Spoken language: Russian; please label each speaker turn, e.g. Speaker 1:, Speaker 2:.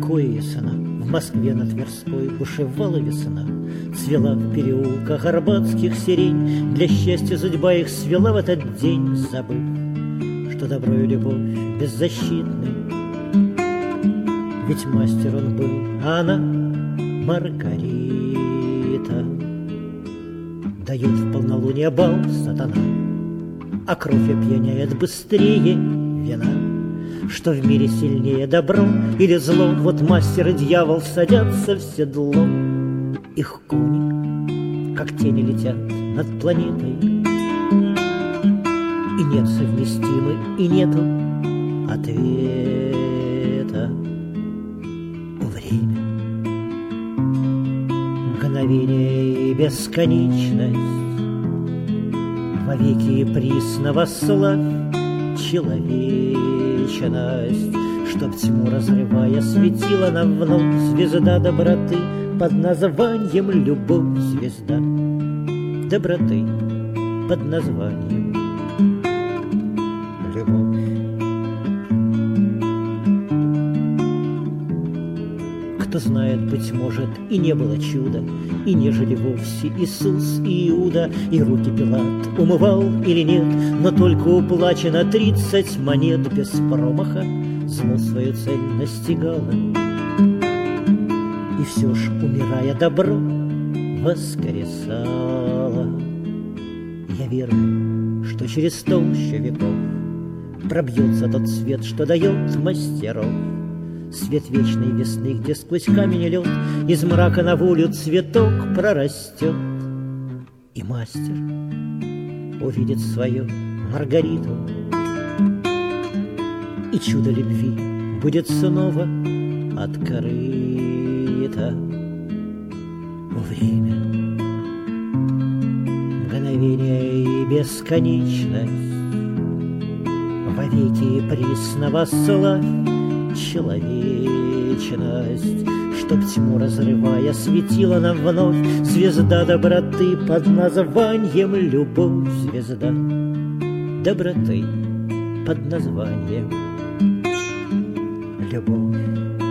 Speaker 1: Легко и ясна в Москве на Тверской бушевала весна, цвела в переулках арбатских сирень, для счастья судьба их свела в этот день, забыв, что добро и любовь беззащитны. Ведь мастер он был, а она Маргарита. Дает в полнолуние бал сатана, а кровь опьяняет быстрее вина. Что в мире сильнее, добро или зло? Вот мастер и дьявол садятся в седло. Их кони, как тени, летят над планетой, и нет совместимы, и нету ответа. Время, мгновение и бесконечность, вовеки и присно восславь человечность, чтоб тьму разрывая светила нам вновь звезда доброты под названием любовь, звезда доброты под названием любовь. Кто знает, быть может, и не было чуда, и не жили вовсе Иисус и Иуда, и руки Пилат умывал или нет, но только уплачено 30 монет, без промаха зло свою цель настигало. И все ж, умирая, добро воскресало. Я верю, что через толщу веков пробьется тот свет, что дает мастеров. Свет вечной весны, где сквозь камень и лед из мрака на волю цветок прорастет. И мастер увидит свою Маргариту, и чудо любви будет снова открыто. Время, мгновение и бесконечность, вовеки и присно восславь человечность, чтоб тьму разрывая светила нам вновь звезда доброты под названием любовь, звезда доброты под названием любовь.